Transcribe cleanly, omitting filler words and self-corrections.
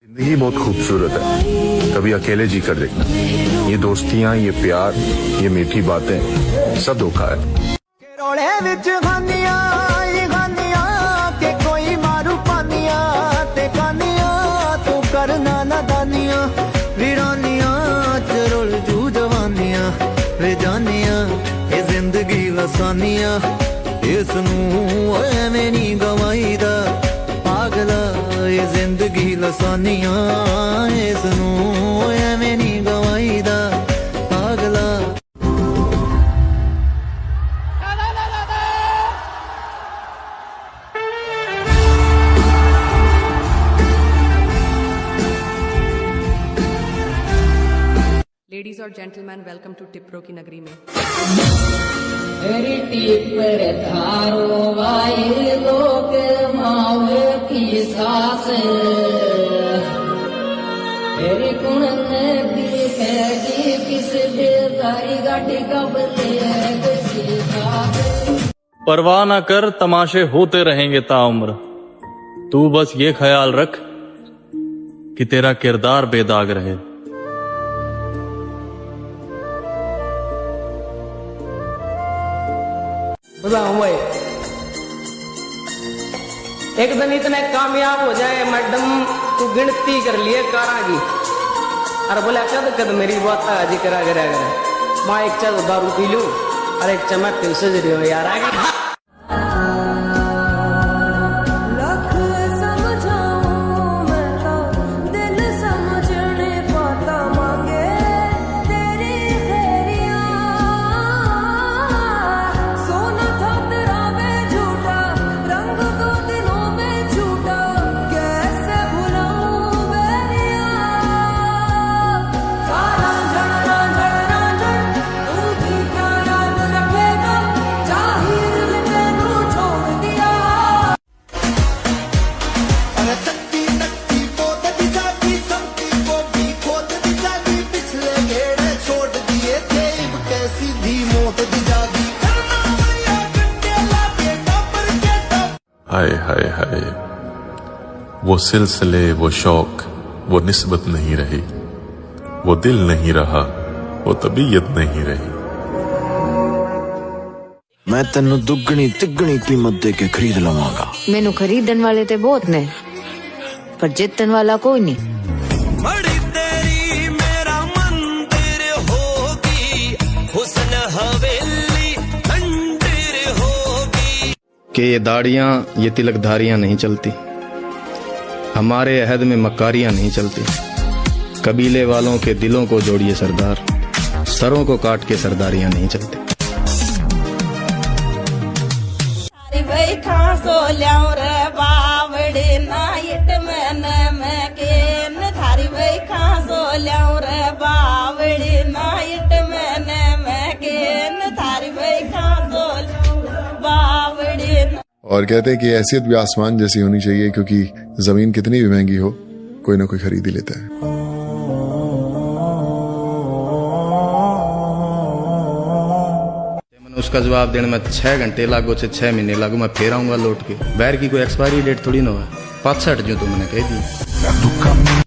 जिंदगी बहुत खूबसूरत है, कभी अकेले जी कर देखना। ये दोस्तियां, ये प्यार, ये मीठी बातें सब धोखा है। रोले विच खानिया के कोई मारू पानिया ते कानिया तू करना ना दानिया वीरानिया चरोल जू जवानिया वे जानिया ये जिंदगी लसानिया इसनू एवें नी गवाईदा पागला ये जिंदगी लसानिया इसनू एवें नी गवाईदा पागला। लेडीज और जेंटलमैन, वेलकम टू टिप्रो की नगरी में। टिपर थारो वाये लोक माव की सास तेरे कुण नदी पैगी किस बेदारी गाड़ी कबले किसी सास। परवाह ना कर, तमाशे होते रहेंगे ताउम्र। तू बस ये ख्याल रख कि तेरा किरदार बेदाग रहे। एक दिन इतने कामयाब हो जाए मैडम तू गिनती कर लिए कारा की अरे बोला कद कद मेरी बात आज करा करा करे माँ एक चल दारू पी लूं और एक चम्मच फिर से जरियो यार आगे। हाय हाय हाय, वो सिलसिले, वो शौक, वो निस्बत नहीं रही, वो दिल नहीं रहा, वो तबीयत नहीं रही। मैं तेनू दुगनी तिगनी कीमत दे के खरीद लवांगा। मैनू खरीदन वाले ते बहुत ने पर जितन वाला कोई नहीं। बड़ी तेरी मेरा मंदिर होगी, हुस्न हवेली मंदिर होगी। कि ये दाढ़ियां, ये तिलकधारियां नहीं चलती, हमारे अहद में मक्कारियां नहीं चलती। कबीले वालों के दिलों को जोड़िए सरदार, सरों को काट के सरदारियां नहीं चलती। और कहते हैं कि हैसियत भी आसमान जैसी होनी चाहिए, क्योंकि जमीन कितनी भी महंगी हो कोई ना कोई खरीद ही लेता है। मैंने उसका जवाब देने में 6 घंटे लागो से 6 महीने लागो, मैं फिर आऊंगा लौट के। बैर की कोई एक्सपायरी डेट थोड़ी ना हो, 65 जो तुमने कह दी।